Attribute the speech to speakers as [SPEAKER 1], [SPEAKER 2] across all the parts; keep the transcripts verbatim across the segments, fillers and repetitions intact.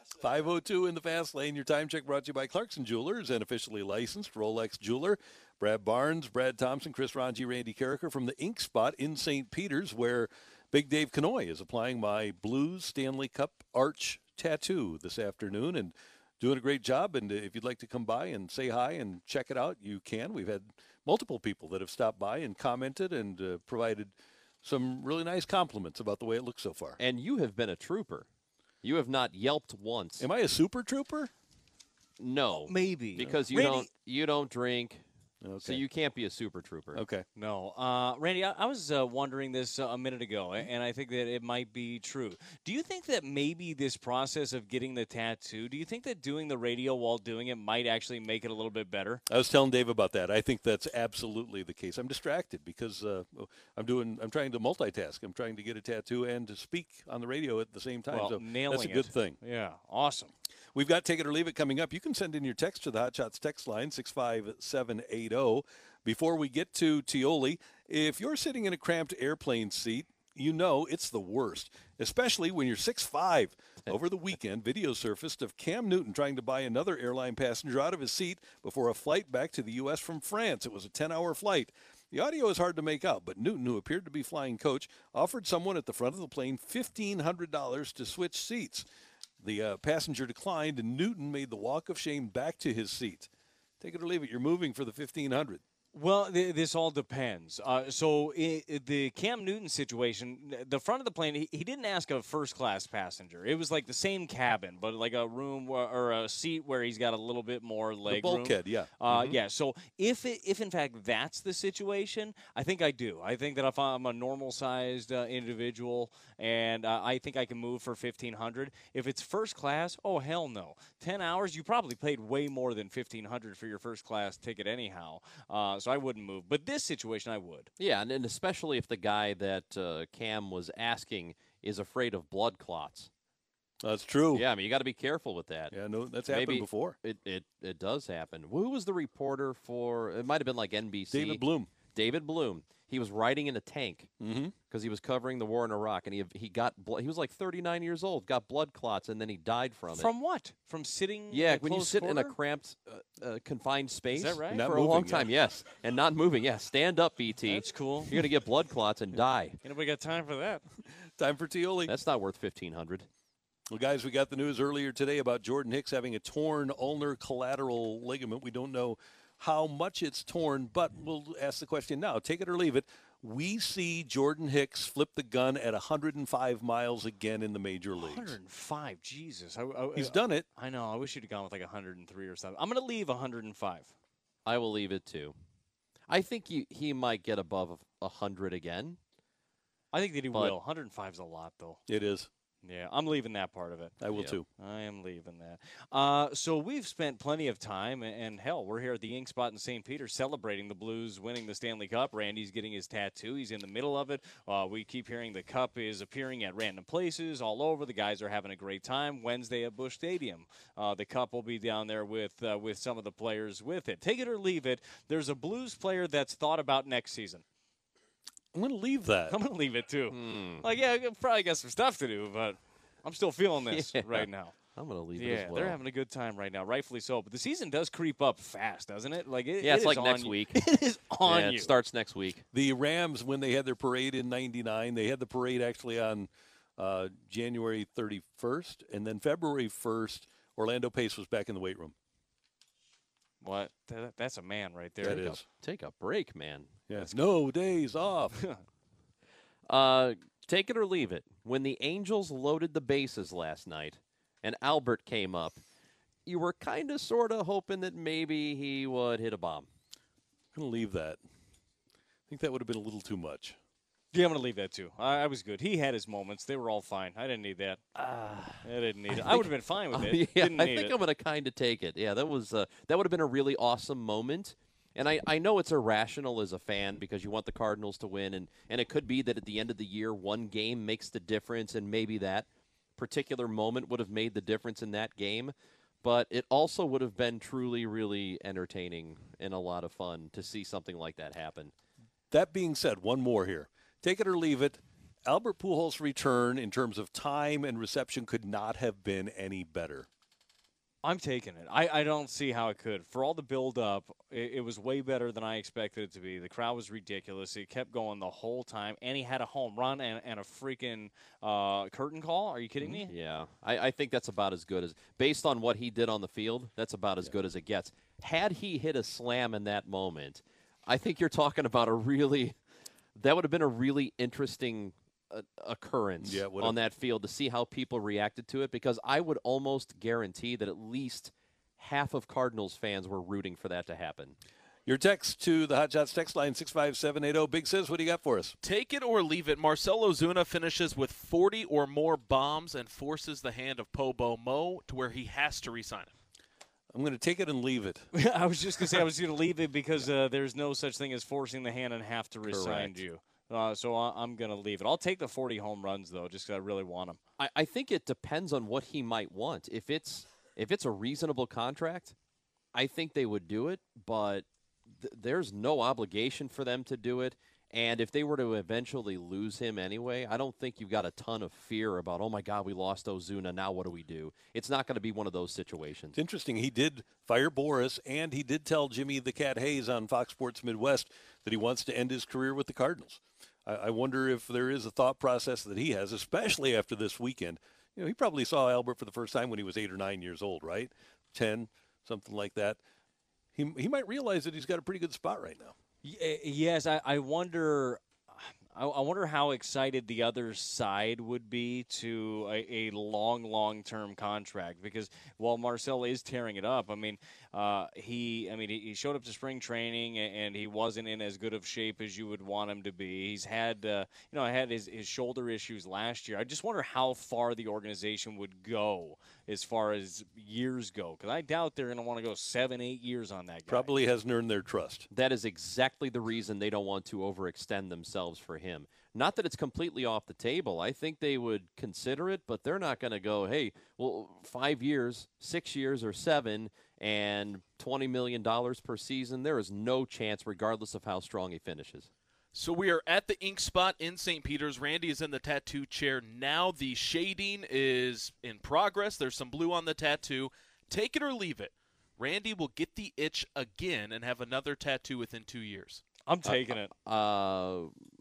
[SPEAKER 1] five oh two in the fast lane. Your time check brought to you by Clarkson Jewelers, an officially licensed Rolex jeweler. Brad Barnes, Brad Thompson, Chris Ranji, Randy Carricker from the Ink Spot in Saint Peter's, where Big Dave Kanoy is applying my Blues Stanley Cup Arch tattoo this afternoon and doing a great job. And if you'd like to come by and say hi and check it out, you can. We've had multiple people that have stopped by and commented and uh, provided some really nice compliments about the way it looks so far.
[SPEAKER 2] And you have been a trooper. You have not yelped once.
[SPEAKER 1] Am I a super trooper?
[SPEAKER 2] No.
[SPEAKER 3] Maybe.
[SPEAKER 2] Because you
[SPEAKER 3] Randy-
[SPEAKER 2] don't you don't drink.
[SPEAKER 1] Okay.
[SPEAKER 2] So you can't be a super trooper.
[SPEAKER 1] Okay.
[SPEAKER 3] No. Uh, Randy, I, I was uh, wondering this uh, a minute ago, a- and I think that it might be true. Do you think that maybe this process of getting the tattoo, do you think that doing the radio while doing it might actually make it a little bit better?
[SPEAKER 1] I was telling Dave about that. I think that's absolutely the case. I'm distracted because uh, I'm doing. I'm trying to multitask. I'm trying to get a tattoo and to speak on the radio at the same time.
[SPEAKER 3] Well,
[SPEAKER 1] so
[SPEAKER 3] nailing
[SPEAKER 1] that's a good
[SPEAKER 3] it.
[SPEAKER 1] thing.
[SPEAKER 3] Yeah, awesome.
[SPEAKER 1] We've got Take It or Leave It coming up. You can send in your text to the Hot Shots text line, six five seven eight zero. Before we get to Tioli, if you're sitting in a cramped airplane seat, you know it's the worst, especially when you're six five. Over the weekend, video surfaced of Cam Newton trying to buy another airline passenger out of his seat before a flight back to the U S from France. It was a ten-hour flight. The audio is hard to make out, but Newton, who appeared to be flying coach, offered someone at the front of the plane fifteen hundred dollars to switch seats. The uh, passenger declined, and Newton made the walk of shame back to his seat. Take it or leave it. You're moving for the fifteen hundred dollars.
[SPEAKER 3] Well, th- this all depends. Uh, so i i the Cam Newton situation, the front of the plane, he, he didn't ask a first-class passenger. It was like the same cabin, but like a room where, or a seat where he's got a little bit more leg
[SPEAKER 1] The bulkhead,
[SPEAKER 3] room.
[SPEAKER 1] yeah.
[SPEAKER 3] Uh,
[SPEAKER 1] Mhm.
[SPEAKER 3] Yeah, so if, it, if in fact that's the situation, I think I do. I think that if I'm a normal-sized uh, individual and uh, I think I can move for fifteen hundred dollars. If it's first class, oh, hell no. ten hours, you probably paid way more than fifteen hundred dollars for your first-class ticket anyhow. Uh, so I wouldn't move. But this situation, I would.
[SPEAKER 2] Yeah, and, and especially if the guy that uh, Cam was asking is afraid of blood clots.
[SPEAKER 1] That's true.
[SPEAKER 2] Yeah, I mean, you got to be careful with that.
[SPEAKER 1] Yeah, no, that's happened
[SPEAKER 2] Maybe
[SPEAKER 1] before.
[SPEAKER 2] It, it it does happen. Who was the reporter for? It might have been like N B C.
[SPEAKER 1] David Bloom.
[SPEAKER 2] David Bloom. He was riding in a tank because
[SPEAKER 1] mm-hmm.
[SPEAKER 2] he was covering the war in Iraq, and he he got blood. He was like thirty-nine years old, got blood clots, and then he died from it.
[SPEAKER 3] From what? From sitting?
[SPEAKER 2] Yeah,
[SPEAKER 3] in
[SPEAKER 2] when you
[SPEAKER 3] close
[SPEAKER 2] sit in a
[SPEAKER 3] quarter?
[SPEAKER 2] cramped, uh, uh, confined space.
[SPEAKER 3] that right?
[SPEAKER 1] Not
[SPEAKER 2] For
[SPEAKER 1] moving,
[SPEAKER 2] a long
[SPEAKER 1] yeah.
[SPEAKER 2] time, yes, and not moving. Yeah, stand up, B T.
[SPEAKER 3] That's cool.
[SPEAKER 2] You're gonna get blood clots and die.
[SPEAKER 3] Anybody got time for that?
[SPEAKER 1] Time for Tioli.
[SPEAKER 2] That's not worth fifteen hundred.
[SPEAKER 1] Well, guys, we got the news earlier today about Jordan Hicks having a torn ulnar collateral ligament. We don't know how much it's torn, but we'll ask the question now. Take it or leave it. We see Jordan Hicks flip the gun at one hundred five miles again in the major leagues.
[SPEAKER 3] one hundred five, Jesus. I, I,
[SPEAKER 1] He's done it.
[SPEAKER 3] I know. I wish you'd have gone with like one hundred three or something. I'm going to leave one hundred five.
[SPEAKER 2] I will leave it too. I think he, he might get above a hundred again.
[SPEAKER 3] I think that he
[SPEAKER 2] But-
[SPEAKER 3] will. one hundred five is a lot, though.
[SPEAKER 1] It is.
[SPEAKER 3] Yeah, I'm leaving that part of it.
[SPEAKER 1] I will
[SPEAKER 2] Yeah.
[SPEAKER 1] too.
[SPEAKER 3] I am leaving that. Uh, so we've spent plenty of time, and, and hell, we're here at the Ink Spot in Saint Peter celebrating the Blues winning the Stanley Cup. Randy's getting his tattoo. He's in the middle of it. Uh, we keep hearing the cup is appearing at random places all over. The guys are having a great time. Wednesday at Busch Stadium. Uh, the cup will be down there with uh, with some of the players with it. Take it or leave it. There's a Blues player that's thought about next season.
[SPEAKER 1] I'm going to leave that.
[SPEAKER 3] I'm going to leave it, too.
[SPEAKER 2] Hmm.
[SPEAKER 3] Like, yeah, I probably got some stuff to do, but I'm still feeling this
[SPEAKER 2] Yeah.
[SPEAKER 3] right now.
[SPEAKER 2] I'm going to leave it
[SPEAKER 3] Yeah,
[SPEAKER 2] as well.
[SPEAKER 3] they're having a good time right now, rightfully so. But the season does creep up fast, doesn't it? Like it,
[SPEAKER 2] Yeah,
[SPEAKER 3] it
[SPEAKER 2] it's
[SPEAKER 3] is
[SPEAKER 2] like
[SPEAKER 3] on
[SPEAKER 2] next
[SPEAKER 3] you.
[SPEAKER 2] week.
[SPEAKER 3] It is on
[SPEAKER 2] yeah,
[SPEAKER 3] you.
[SPEAKER 2] It starts next week.
[SPEAKER 1] The Rams, when they had their parade in ninety-nine, they had the parade actually on uh, January thirty-first, and then February first, Orlando Pace was back in the weight room.
[SPEAKER 3] What? That, that's a man right there.
[SPEAKER 1] That
[SPEAKER 2] Take a-
[SPEAKER 1] is.
[SPEAKER 2] Take a break, man.
[SPEAKER 1] Yes. No days off.
[SPEAKER 2] Uh, take it or leave it. When the Angels loaded the bases last night and Albert came up, you were kind of sort of hoping that maybe he would hit a bomb.
[SPEAKER 1] I'm going to leave that. I think that would have been a little too much.
[SPEAKER 3] Yeah, I'm going to leave that too. I, I was good. He had his moments. They were all fine. I didn't need that. I didn't need it. I,
[SPEAKER 2] think-
[SPEAKER 3] would have been fine with
[SPEAKER 2] Oh,
[SPEAKER 3] it.
[SPEAKER 2] yeah,
[SPEAKER 3] Didn't
[SPEAKER 2] I
[SPEAKER 3] need
[SPEAKER 2] think
[SPEAKER 3] it.
[SPEAKER 2] I'm going to kind of take it. Yeah, that was uh, that would have been a really awesome moment. And I, I know it's irrational as a fan because you want the Cardinals to win, and, and it could be that at the end of the year, one game makes the difference, and maybe that particular moment would have made the difference in that game. But it also would have been truly, really entertaining and a lot of fun to see something like that happen.
[SPEAKER 1] That being said, one more here. Take it or leave it. Albert Pujols' return in terms of time and reception could not have been any better.
[SPEAKER 3] I'm taking it. I, I don't see how it could. For all the build-up, it, it was way better than I expected it to be. The crowd was ridiculous. It kept going the whole time, and he had a home run and, and a freaking uh, curtain call. Are you kidding me?
[SPEAKER 2] Yeah, I, I think that's about as good as, based on what he did on the field, that's about as good as it gets. Had he hit a slam in that moment, I think you're talking about a really, that would have been a really interesting uh, occurrence
[SPEAKER 1] Yeah,
[SPEAKER 2] on that field to see how people reacted to it, because I would almost guarantee that at least half of Cardinals fans were rooting for that to happen.
[SPEAKER 1] Your text to the Hot Shots text line six five seven eight zero. Big Sis, what do you got for us?
[SPEAKER 4] Take it or leave it. Marcell Ozuna finishes with forty or more bombs and forces the hand of Pobo Mo to where he has to re-sign him.
[SPEAKER 1] I'm going to take it and leave it.
[SPEAKER 3] I was just going to say I was going to leave it because uh, there's no such thing as forcing the hand and have to resign
[SPEAKER 2] Correct.
[SPEAKER 3] you. Uh, so I, I'm going to leave it. I'll take the forty home runs, though, just because I really want them.
[SPEAKER 2] I, I think it depends on what he might want. If it's if it's a reasonable contract, I think they would do it, but th- there's no obligation for them to do it. And if they were to eventually lose him anyway, I don't think you've got a ton of fear about, oh, my God, we lost Ozuna. Now what do we do? It's not going to be one of those situations.
[SPEAKER 1] It's interesting. He did fire Boris, and he did tell Jimmy the Cat Hayes on Fox Sports Midwest that he wants to end his career with the Cardinals. I, I wonder if there is a thought process that he has, especially after this weekend. You know, he probably saw Albert for the first time when he was eight or nine years old, right? Ten, something like that. He he might realize that he's got a pretty good spot right now.
[SPEAKER 3] Y- Yes, I, I wonder. I, I wonder how excited the other side would be to a, a long, long-term contract, because while Marcell is tearing it up, I mean, uh, he, I mean, he, he showed up to spring training and, and he wasn't in as good of shape as you would want him to be. He's had, uh, you know, had his, his shoulder issues last year. I just wonder how far the organization would go as far as years go, because I doubt they're going to want to go seven, eight years on that guy.
[SPEAKER 1] Probably hasn't earned their trust.
[SPEAKER 2] That is exactly the reason they don't want to overextend themselves for him. Not that it's completely off the table. I think they would consider it, but they're not going to go, hey, well, five years, six years, or seven, and twenty million dollars per season. There is no chance, regardless of how strong he finishes.
[SPEAKER 4] So we are at the ink spot in Saint Peter's. Randy is in the tattoo chair now. The shading is in progress. There's some blue on the tattoo. Take it or leave it. Randy will get the itch again and have another tattoo within two years.
[SPEAKER 3] I'm taking it.
[SPEAKER 2] Uh,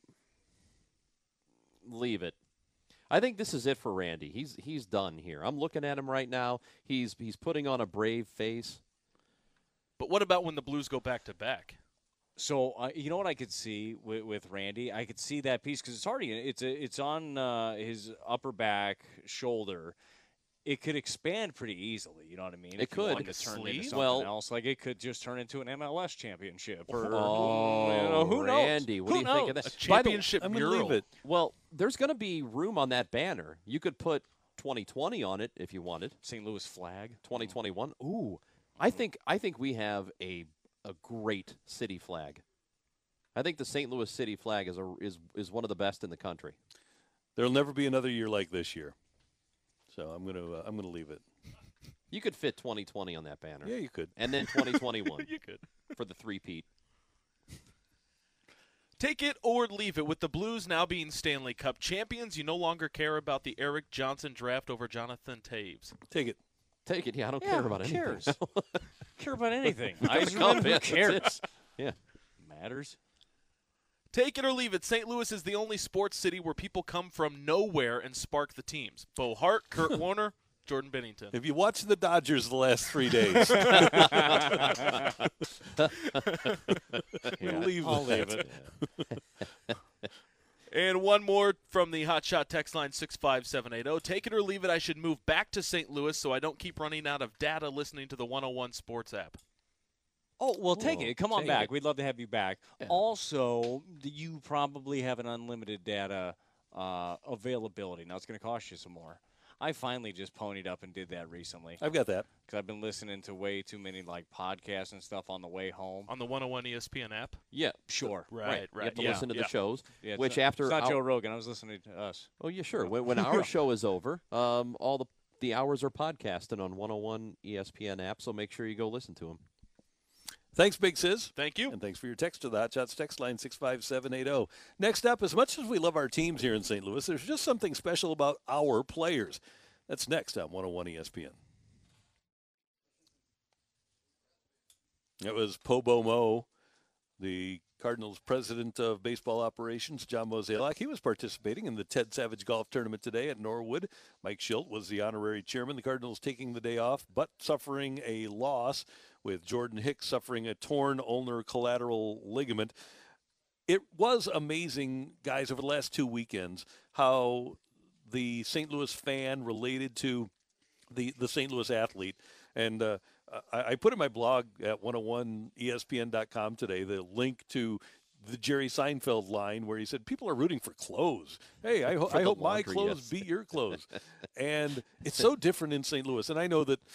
[SPEAKER 2] leave it. I think this is it for Randy. He's he's done here. I'm looking at him right now. He's he's putting on a brave face.
[SPEAKER 4] But what about when the Blues go back-to-back?
[SPEAKER 3] So uh, you know what I could see with, with Randy? I could see that piece because it's already it's a, it's on uh, his upper back shoulder. It could expand pretty easily. You know what I mean?
[SPEAKER 2] It
[SPEAKER 3] if you
[SPEAKER 2] could.
[SPEAKER 3] wanted to turn it into
[SPEAKER 4] Sleeve?
[SPEAKER 3] something
[SPEAKER 2] Well-
[SPEAKER 3] else, like it could just turn into an M L S championship. Or,
[SPEAKER 2] Oh,
[SPEAKER 3] you know, who knows?
[SPEAKER 2] Randy, what
[SPEAKER 3] Who
[SPEAKER 2] do you think of
[SPEAKER 3] knows?
[SPEAKER 2] that?
[SPEAKER 4] A
[SPEAKER 2] By the-
[SPEAKER 4] championship
[SPEAKER 1] I'm going to
[SPEAKER 4] mural.
[SPEAKER 1] leave it.
[SPEAKER 2] Well, there's going to be room on that banner. You could put twenty twenty on it if you wanted.
[SPEAKER 3] Saint Louis flag.
[SPEAKER 2] twenty twenty-one. Ooh, I think I think we have a a great city flag. I think the Saint Louis city flag is a, is is one of the best in the country.
[SPEAKER 1] There'll never be another year like this year. So I'm going to uh, I'm going to leave it.
[SPEAKER 2] You could fit twenty twenty on that banner.
[SPEAKER 1] Yeah, you could.
[SPEAKER 2] And then twenty twenty-one
[SPEAKER 4] You could.
[SPEAKER 2] for the three-peat.
[SPEAKER 4] Take it or leave it. With the Blues now being Stanley Cup champions, you no longer care about the Eric Johnson draft over Jonathan Taves.
[SPEAKER 1] Take it.
[SPEAKER 2] Take it. Yeah, I don't
[SPEAKER 3] Yeah,
[SPEAKER 2] care about
[SPEAKER 3] who
[SPEAKER 2] anything.
[SPEAKER 3] cares? care about anything?
[SPEAKER 2] Got the
[SPEAKER 3] Iserman,
[SPEAKER 2] cup,
[SPEAKER 3] who
[SPEAKER 2] yeah, that's
[SPEAKER 3] cares?
[SPEAKER 2] it. Yeah.
[SPEAKER 3] Matters.
[SPEAKER 4] Take it or leave it. Saint Louis is the only sports city where people come from nowhere and spark the teams. Bo Hart, Kurt Warner, Jordan Bennington.
[SPEAKER 1] If you watch the Dodgers the last three days,
[SPEAKER 3] Yeah,
[SPEAKER 1] leave
[SPEAKER 3] I'll
[SPEAKER 1] that.
[SPEAKER 3] leave it.
[SPEAKER 4] And one more from the Hot Shot text line six five seven eight zero. Take it or leave it. I should move back to Saint Louis so I don't keep running out of data listening to the one oh one Sports app.
[SPEAKER 3] Oh, well, take
[SPEAKER 2] Cool.
[SPEAKER 3] it. Come on
[SPEAKER 2] Take
[SPEAKER 3] back.
[SPEAKER 2] it.
[SPEAKER 3] We'd love to have you back.
[SPEAKER 2] Yeah.
[SPEAKER 3] Also, th- you probably have an unlimited data uh, availability. Now, it's going to cost you some more. I finally just ponied up and did that recently
[SPEAKER 1] I've got that.
[SPEAKER 3] because I've been listening to way too many like podcasts and stuff on the way home.
[SPEAKER 4] On the one oh one E S P N app?
[SPEAKER 2] Yeah.
[SPEAKER 3] Sure.
[SPEAKER 4] Right,
[SPEAKER 2] You have to
[SPEAKER 4] yeah,
[SPEAKER 2] listen to
[SPEAKER 4] yeah.
[SPEAKER 2] the shows,
[SPEAKER 3] Yeah, it's
[SPEAKER 2] which
[SPEAKER 3] not,
[SPEAKER 2] after
[SPEAKER 3] it's not
[SPEAKER 2] our-
[SPEAKER 3] Joe Rogan. I was listening to us.
[SPEAKER 2] Oh, yeah, sure. When, when our show is over, um, all the the hours are podcasted on one oh one E S P N app, so make sure you go listen to them.
[SPEAKER 1] Thanks, Big Sis.
[SPEAKER 4] Thank you.
[SPEAKER 1] And thanks for your text to the Hot Shots text line six five seven eight zero. Next up, as much as we love our teams here in Saint Louis, there's just something special about our players. That's next on one oh one E S P N. It was Pobo Mo, the Cardinals president of baseball operations, John Mozeliak. He was participating in the Ted Savage Golf Tournament today at Norwood. Mike Schilt was the honorary chairman. The Cardinals taking the day off, but suffering a loss, with Jordan Hicks suffering a torn ulnar collateral ligament. It was amazing, guys, over the last two weekends, how the Saint Louis fan related to the, the Saint Louis athlete. And uh, I, I put in my blog at one oh one E S P N dot com today the link to the Jerry Seinfeld line where he said, people are rooting for clothes. Hey, I, ho- I hope my
[SPEAKER 2] laundry,
[SPEAKER 1] clothes
[SPEAKER 2] yes.
[SPEAKER 1] beat your clothes. And it's so different in Saint Louis. And I know that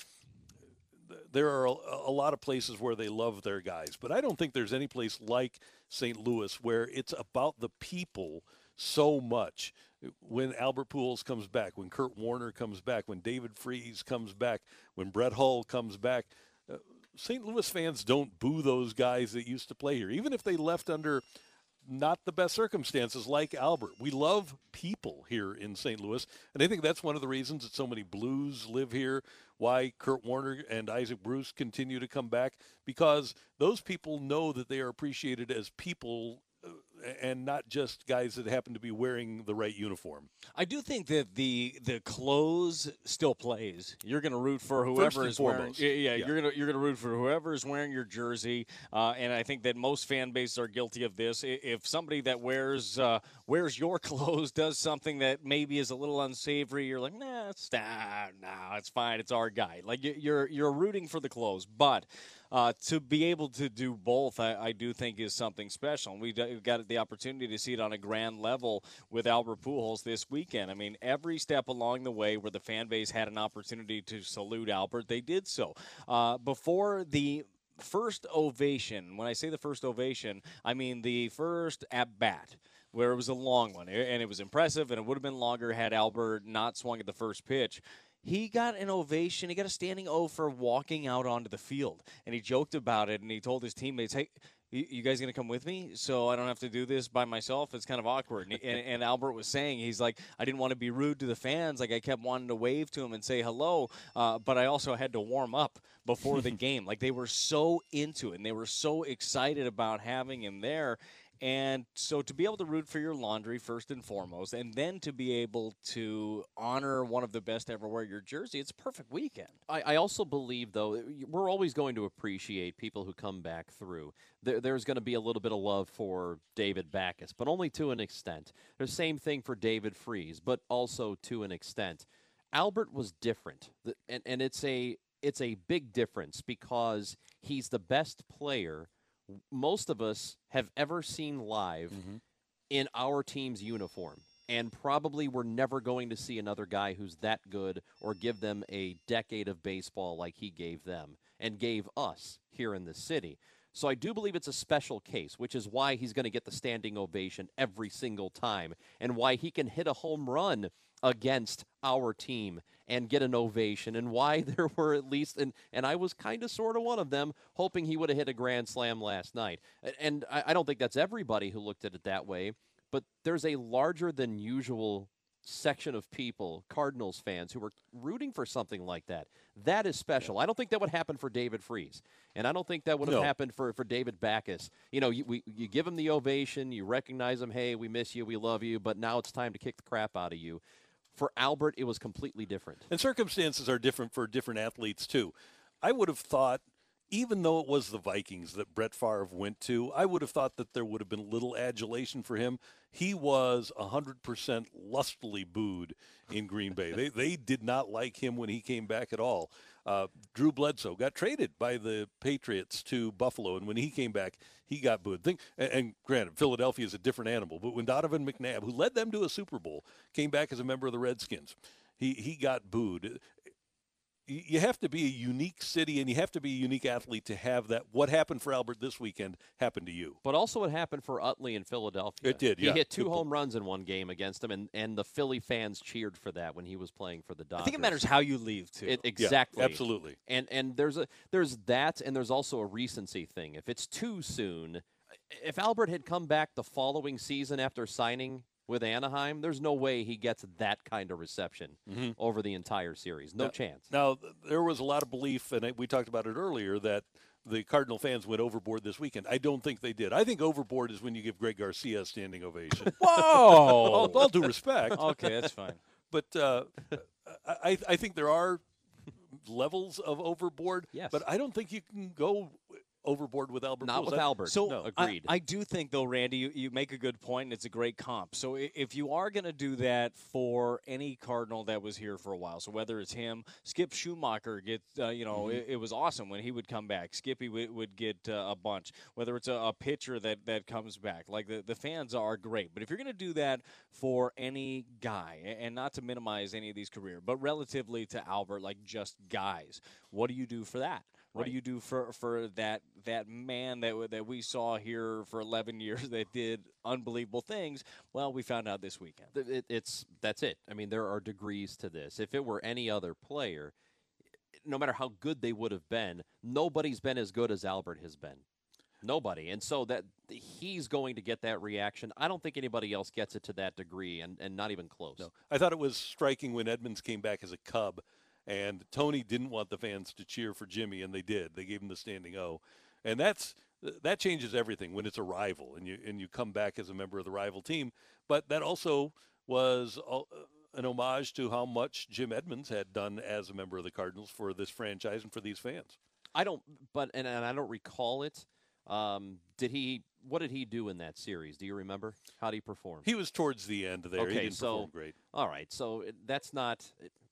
[SPEAKER 1] there are a, a lot of places where they love their guys, but I don't think there's any place like Saint Louis where it's about the people so much. When Albert Pujols comes back, when Kurt Warner comes back, when David Freese comes back, when Brett Hull comes back, uh, Saint Louis fans don't boo those guys that used to play here, even if they left under not the best circumstances like Albert. We love people here in Saint Louis, and I think that's one of the reasons that so many Blues live here, why Kurt Warner and Isaac Bruce continue to come back, because those people know that they are appreciated as people and not just guys that happen to be wearing the right uniform.
[SPEAKER 3] I do think that the the clothes still plays. You're going to root for
[SPEAKER 1] First
[SPEAKER 3] whoever
[SPEAKER 1] and
[SPEAKER 3] is wearing.
[SPEAKER 1] foremost.
[SPEAKER 3] Yeah, yeah,
[SPEAKER 1] Yeah.
[SPEAKER 3] you're going to you're going to root for whoever is wearing your jersey. Uh, and I think that most fan bases are guilty of this. I- If somebody that wears uh, wears your clothes does something that maybe is a little unsavory, you're like, nah, it's nah, nah, it's fine. It's our guy. Like you- you're you're rooting for the clothes, but. Uh, to be able to do both, I, I do think is something special. And we d- we've got the opportunity to see it on a grand level with Albert Pujols this weekend. I mean, every step along the way where the fan base had an opportunity to salute Albert, they did so. Uh, before the first ovation, when I say the first ovation, I mean the first at-bat, where it was a long one. And it was impressive, and it would have been longer had Albert not swung at the first pitch. He got an ovation. He got a standing O for walking out onto the field. And he joked about it, and he told his teammates, hey, you you guys going to come with me so I don't have to do this by myself? It's kind of awkward. And, and, and Albert was saying, he's like, I didn't want to be rude to the fans. Like, I kept wanting to wave to him and say hello, uh, but I also had to warm up before the game. Like, they were so into it, and they were so excited about having him there. And so to be able to root for your laundry first and foremost, and then to be able to honor one of the best ever wear your jersey, it's a perfect weekend.
[SPEAKER 2] I, I also believe, though, we're always going to appreciate people who come back through. There, there's going to be a little bit of love for David Backus, but only to an extent. The same thing for David Freese, but also to an extent. Albert was different, The- and, and it's a it's a big difference because he's the best player most of us have ever seen live in our team's uniform. And probably we're never going to see another guy who's that good or give them a decade of baseball like he gave them and gave us here in the city. So I do believe it's a special case, which is why he's going to get the standing ovation every single time and why he can hit a home run against our team and get an ovation, and why there were at least, and, and I was kind of sort of one of them, hoping he would have hit a grand slam last night. And I, I don't think that's everybody who looked at it that way, but there's a larger than usual section of people, Cardinals fans, who were rooting for something like that. That is special. I don't think that would happen for David Freese, and I don't think that would have
[SPEAKER 1] No.
[SPEAKER 2] happened for, for David Backus. You know, you, we, you give him the ovation, you recognize him, hey, we miss you, we love you, but now it's time to kick the crap out of you. For Albert, it was completely different.
[SPEAKER 1] And circumstances are different for different athletes, too. I would have thought, even though it was the Vikings that Brett Favre went to, I would have thought that there would have been little adulation for him. He was one hundred percent lustily booed in Green Bay. They they did not like him when he came back at all. Uh, Drew Bledsoe got traded by the Patriots to Buffalo, and when he came back, he got booed. Think, and, and granted, Philadelphia is a different animal, but when Donovan McNabb, who led them to a Super Bowl, came back as a member of the Redskins, he, he got booed. y- you have to be a unique city and you have to be a unique athlete to have that. What happened for Albert this weekend happened to you.
[SPEAKER 2] But also it happened for Utley in Philadelphia.
[SPEAKER 1] It did,
[SPEAKER 2] He
[SPEAKER 1] yeah.
[SPEAKER 2] hit two
[SPEAKER 1] Good
[SPEAKER 2] home runs in one game against him, and, and the Philly fans cheered for that when he was playing for the Dodgers.
[SPEAKER 3] I think it matters how you leave too.
[SPEAKER 2] It,
[SPEAKER 1] Yeah,
[SPEAKER 2] exactly.
[SPEAKER 1] absolutely.
[SPEAKER 2] And and there's a there's that, and there's also a recency thing. If it's too soon, if Albert had come back the following season after signing with Anaheim, there's no way he gets that kind of reception
[SPEAKER 1] Mhm.
[SPEAKER 2] over the entire series. No
[SPEAKER 1] Now-
[SPEAKER 2] chance.
[SPEAKER 1] Now, th- there was a lot of belief, and I- we talked about it earlier, that the Cardinal fans went overboard this weekend. I don't think they did. I think overboard is when you give Greg Garcia a standing ovation.
[SPEAKER 3] Whoa!
[SPEAKER 1] all, all due respect.
[SPEAKER 3] Okay, that's fine.
[SPEAKER 1] But uh, I, I think there are levels of overboard.
[SPEAKER 2] Yes.
[SPEAKER 1] But I don't think you can go overboard with Albert
[SPEAKER 2] Not
[SPEAKER 1] Pujols.
[SPEAKER 2] with
[SPEAKER 1] I-
[SPEAKER 2] Albert.
[SPEAKER 3] So
[SPEAKER 2] no,
[SPEAKER 3] I-
[SPEAKER 2] agreed.
[SPEAKER 3] I, do think, though, Randy, you, you make a good point, and it's a great comp. So i- if you are going to do that for any Cardinal that was here for a while, so whether it's him, Skip Schumacher gets, uh, you know,
[SPEAKER 1] Mm-hmm.
[SPEAKER 3] it, it was awesome when he would come back. Skippy w- would get uh, a bunch. Whether it's a, a pitcher that, that comes back, like the, the fans are great. But if you're going to do that for any guy, a- and not to minimize any of these career, but relatively to Albert, like just guys, what do you do for that? What do
[SPEAKER 2] Right.
[SPEAKER 3] you do for, for that that man that w- that we saw here for eleven years that did unbelievable things? Well, we found out this weekend.
[SPEAKER 2] Th- it, it's that's it. I mean, there are degrees to this. If it were any other player, no matter how good they would have been, nobody's been as good as Albert has been. Nobody. And so that he's going to get that reaction. I don't think anybody else gets it to that degree, and, and not even close.
[SPEAKER 1] No. I thought it was striking when Edmonds came back as a Cub, and Tony didn't want the fans to cheer for Jimmy, and they did. They gave him the standing O. And that's that changes everything when it's a rival and you and you come back as a member of the rival team. But that also was uh, an homage to how much Jim Edmonds had done as a member of the Cardinals for this franchise and for these fans.
[SPEAKER 2] I don't, but and, and I don't recall it. Um, did he? What did he do in that series? Do you remember? How did he perform?
[SPEAKER 1] He was towards the end there.
[SPEAKER 2] Okay,
[SPEAKER 1] he didn't
[SPEAKER 2] so-
[SPEAKER 1] perform great.
[SPEAKER 2] All right, so it- that's not.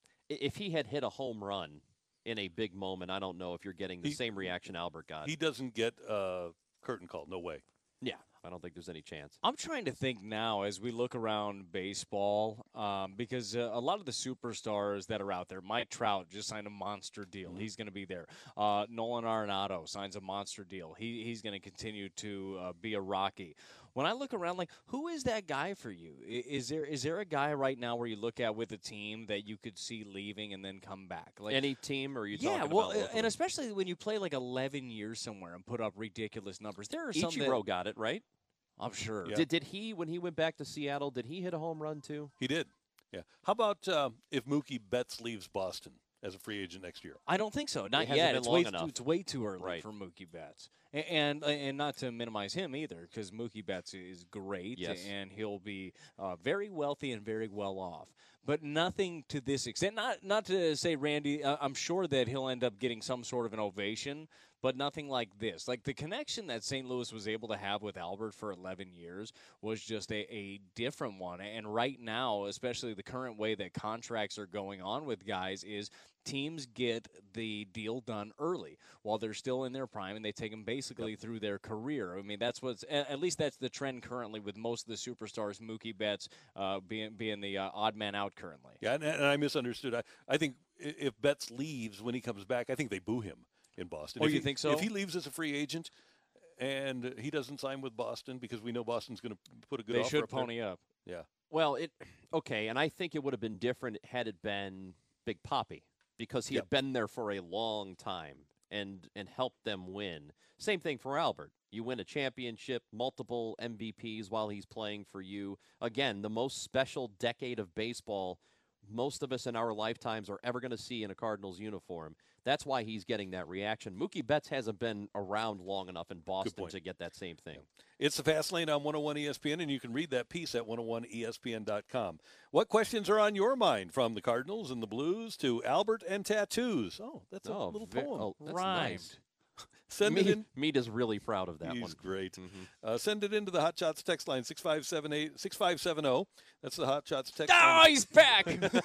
[SPEAKER 2] If he had hit a home run in a big moment, I don't know if you're getting the
[SPEAKER 1] He-
[SPEAKER 2] same reaction Albert got.
[SPEAKER 1] He doesn't get a curtain call. No way.
[SPEAKER 2] yeah, I don't think there's any chance.
[SPEAKER 3] I'm trying to think now as we look around baseball, um, because uh, a lot of the superstars that are out there, Mike Trout just signed a monster deal. He's going to be there. Uh, Nolan Arenado signs a monster deal. He he's going to continue to uh, be a Rocky. When I look around, like, who is that guy for you? I- Is there is there a guy right now where you look at with a team that you could see leaving and then come back? Like,
[SPEAKER 2] Any team, or are you
[SPEAKER 3] yeah,
[SPEAKER 2] talking
[SPEAKER 3] well,
[SPEAKER 2] about
[SPEAKER 3] uh,
[SPEAKER 2] locally?
[SPEAKER 3] and especially when you play like eleven years somewhere and put up ridiculous numbers. There are some that,
[SPEAKER 2] Ichiro got it right.
[SPEAKER 3] I'm sure.
[SPEAKER 1] Yeah.
[SPEAKER 2] Did did he when he went back to Seattle? Did he hit a home run too?
[SPEAKER 1] He did. Yeah. How about uh, if Mookie Betts leaves Boston as a free agent next year?
[SPEAKER 3] I don't think so. Not
[SPEAKER 2] hasn't
[SPEAKER 3] yet.
[SPEAKER 2] been
[SPEAKER 3] It's
[SPEAKER 2] long
[SPEAKER 3] way
[SPEAKER 2] enough.
[SPEAKER 3] it's way too early
[SPEAKER 2] Right.
[SPEAKER 3] for Mookie Betts, and, and and not to minimize him either, because Mookie Betts is great,
[SPEAKER 2] Yes.
[SPEAKER 3] and he'll be uh, very wealthy and very well off. But nothing to this extent. Not not to say Randy. Uh, I'm sure that he'll end up getting some sort of an ovation, but nothing like this. Like the connection that Saint Louis was able to have with Albert for eleven years was just a, a different one. And right now, especially the current way that contracts are going on with guys, is teams get the deal done early while they're still in their prime, and they take them basically through their career. I mean, that's what's a- at least that's the trend currently with most of the superstars. Mookie Betts uh, being being the uh, odd man out currently.
[SPEAKER 1] Yeah, and, and I misunderstood. I, I think i- if Betts leaves when he comes back, I think they boo him in Boston.
[SPEAKER 3] Oh,
[SPEAKER 1] if
[SPEAKER 3] you
[SPEAKER 1] he,
[SPEAKER 3] think so?
[SPEAKER 1] If he leaves as a free agent and he doesn't sign with Boston because we know Boston's going to put a good
[SPEAKER 3] They
[SPEAKER 1] offer
[SPEAKER 3] should
[SPEAKER 1] up there.
[SPEAKER 3] pony up.
[SPEAKER 1] Yeah.
[SPEAKER 2] Well, it okay, and I think it would have been different had it been Big Papi, because he
[SPEAKER 1] Yep.
[SPEAKER 2] had been there for a long time and and helped them win. Same thing for Albert. You win a championship, multiple M V Ps while he's playing for you. Again, the most special decade of baseball most of us in our lifetimes are ever going to see in a Cardinals uniform. That's why he's getting that reaction. Mookie Betts hasn't been around long enough in Boston
[SPEAKER 1] point.
[SPEAKER 2] to get that same thing.
[SPEAKER 1] It's the Fast Lane on one oh one E S P N, and you can read that piece at one oh one E S P N dot com. What questions are on your mind, from the Cardinals and the Blues to Albert and tattoos? Oh, that's a
[SPEAKER 2] Oh,
[SPEAKER 1] little
[SPEAKER 2] ve-
[SPEAKER 1] poem.
[SPEAKER 2] oh, that's
[SPEAKER 3] Rhymed.
[SPEAKER 2] nice.
[SPEAKER 1] Send
[SPEAKER 2] Me,
[SPEAKER 1] it in.
[SPEAKER 2] Mead is really proud of that
[SPEAKER 1] He's
[SPEAKER 2] one.
[SPEAKER 1] great.
[SPEAKER 2] Mhm.
[SPEAKER 1] Uh, send it into the Hot Shots text line, six five seven eight six five seven zero. That's the Hot Shots text
[SPEAKER 3] Oh,
[SPEAKER 1] line.
[SPEAKER 3] he's back.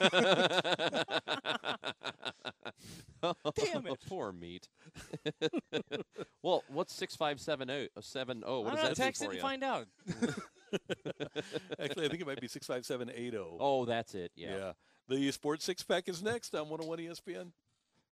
[SPEAKER 3] Damn it.
[SPEAKER 2] Poor meat. Well, what's six five seven zero? Seven oh. What
[SPEAKER 3] I
[SPEAKER 2] does
[SPEAKER 3] don't know,
[SPEAKER 2] that do
[SPEAKER 3] text it
[SPEAKER 2] for
[SPEAKER 3] and
[SPEAKER 2] you?
[SPEAKER 3] find out.
[SPEAKER 1] Actually, I think it might be six five seven eight zero.
[SPEAKER 2] Oh, that's it. Yeah.
[SPEAKER 1] yeah. The Sports Six Pack is next on one oh one E S P N.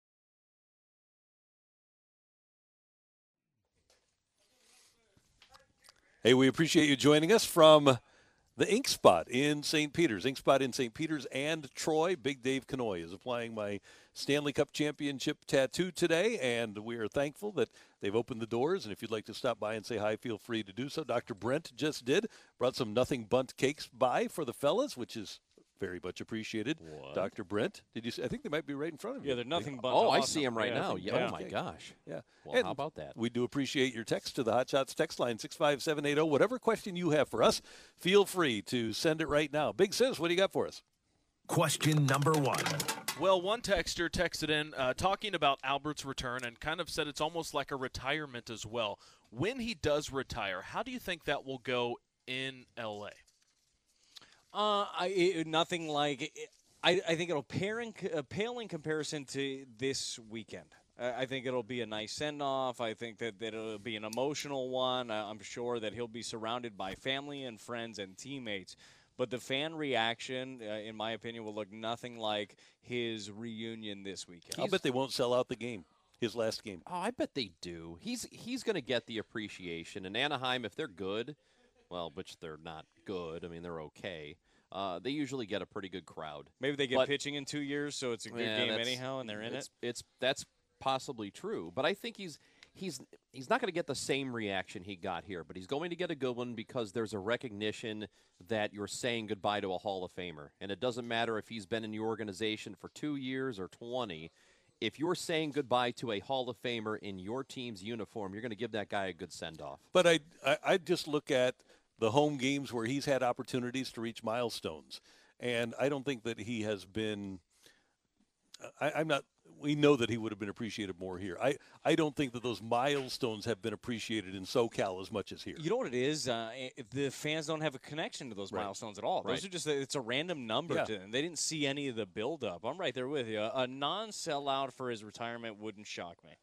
[SPEAKER 1] Hey, we appreciate you joining us from the Ink Spot in Saint Peter's. Ink Spot in Saint Peter's and Troy. Big Dave Kanoy is applying my Stanley Cup Championship tattoo today, and we are thankful that they've opened the doors. And if you'd like to stop by and say hi, feel free to do so. Doctor Brent just did. Brought some Nothing Bunt cakes by for the fellas, which is very much appreciated.
[SPEAKER 3] What?
[SPEAKER 1] Doctor Brent, did you see? I think they might be right in front of you.
[SPEAKER 3] Yeah, they're nothing but.
[SPEAKER 2] Oh, I
[SPEAKER 3] awesome.
[SPEAKER 2] see him right
[SPEAKER 3] Yeah, I
[SPEAKER 2] now.
[SPEAKER 3] think-
[SPEAKER 2] Yeah, oh, my gosh.
[SPEAKER 1] Yeah.
[SPEAKER 2] Well,
[SPEAKER 1] And
[SPEAKER 2] how about that?
[SPEAKER 1] We do appreciate your text to the Hot Shots text line, six five seven eight zero. Whatever question you have for us, feel free to send it right now. Big Sis, what do you got for us?
[SPEAKER 5] Question number one.
[SPEAKER 4] Well, one texter texted in uh, talking about Albert's return and kind of said it's almost like a retirement as well. When he does retire, how do you think that will go in L A?
[SPEAKER 3] Uh, I it, nothing like. It, I I think it'll pair in, uh, pale in comparison to this weekend. I, I think it'll be a nice send off. I think that, that it'll be an emotional one. I, I'm sure that he'll be surrounded by family and friends and teammates. But the fan reaction, uh, in my opinion, will look nothing like his reunion this weekend.
[SPEAKER 1] I'll bet they won't sell out the game, his last game.
[SPEAKER 2] Oh, I bet they do. He's he's going to get the appreciation. And Anaheim, if they're good, well, which they're not good. I mean, they're okay. Uh, they usually get a pretty good crowd.
[SPEAKER 3] Maybe they get
[SPEAKER 2] But-
[SPEAKER 3] pitching in two years, so it's a good
[SPEAKER 2] Yeah,
[SPEAKER 3] game
[SPEAKER 2] that's-
[SPEAKER 3] anyhow, and they're in
[SPEAKER 2] it's,
[SPEAKER 3] it.
[SPEAKER 2] It's that's possibly true, but I think he's he's he's not going to get the same reaction he got here, but he's going to get a good one because there's a recognition that you're saying goodbye to a Hall of Famer, and it doesn't matter if he's been in your organization for two years or twenty. If you're saying goodbye to a Hall of Famer in your team's uniform, you're going to give that guy a good send off.
[SPEAKER 1] But I, I, I just look at the home games where he's had opportunities to reach milestones, and I don't think that he has been. I, I'm not. We know that he would have been appreciated more here. I, I don't think that those milestones have been appreciated in SoCal as much as here.
[SPEAKER 3] You know what it is? Uh, if the fans don't have a connection to those
[SPEAKER 1] Right.
[SPEAKER 3] milestones at all. Those
[SPEAKER 1] Right.
[SPEAKER 3] are just a, it's a random number
[SPEAKER 1] Yeah.
[SPEAKER 3] to them. They didn't see any of the buildup. I'm right there with you. A non-sellout for his retirement wouldn't shock me.